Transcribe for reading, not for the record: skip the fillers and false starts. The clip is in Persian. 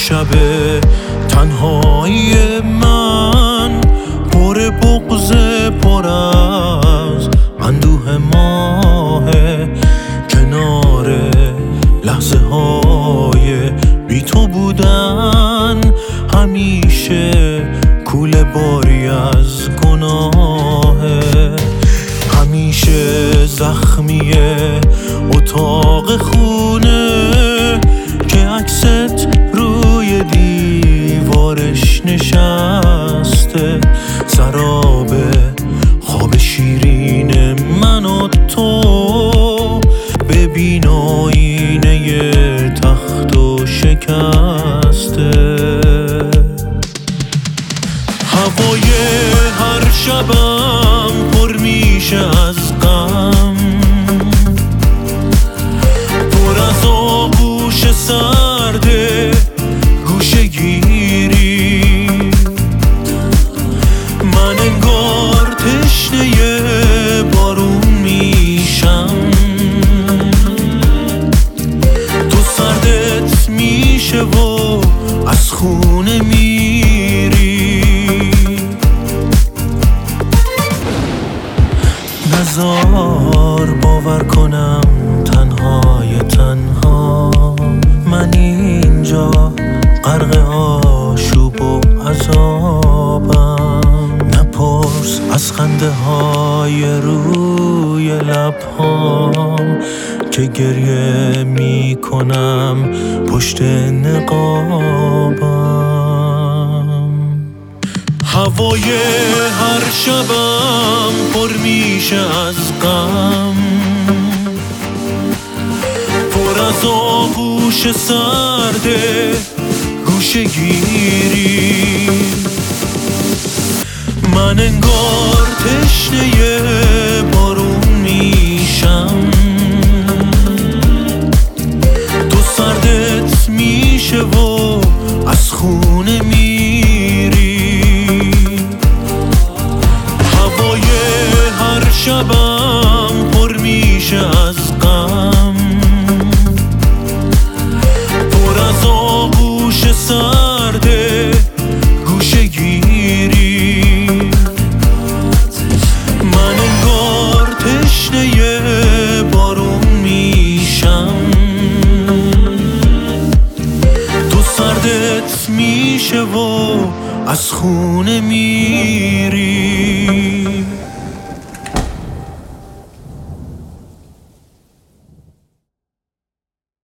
شب تنهایی من پر بغض، پر از اندوه ماه، کنار لحظه های بی تو بودن همیشه کوله باری از گناهه. همیشه زخمی اتاق خونه که عکست روی دیوارش نشسته، سراب خواب شیرین من و تو، ببین آینه تخت و شکسته. هوای هر شبم پر میشه از غم، پر از آغوش سرده گوشه گیری. من انگار تشنه بارون میشم، تو سردت میشه و از خونه میری. نزار باور کنم تنهای تنها من اینجا غرق آشوب و عذابم. نپرس از خنده های روی لبهام که گریه میکنم پشت نقابم. هوای هر شبم پر میشه از غم، پر از آغوش سرده گوشه گیری. من انگار تشنه بارون میشم، تو سردت میشه و از خونه میری. هوای هر شبم پر میشه از غم، پر از آغوش سرده گوشه گیری. من انگار تشنه بارون میشم، تو سردت میشه و از خونه میری.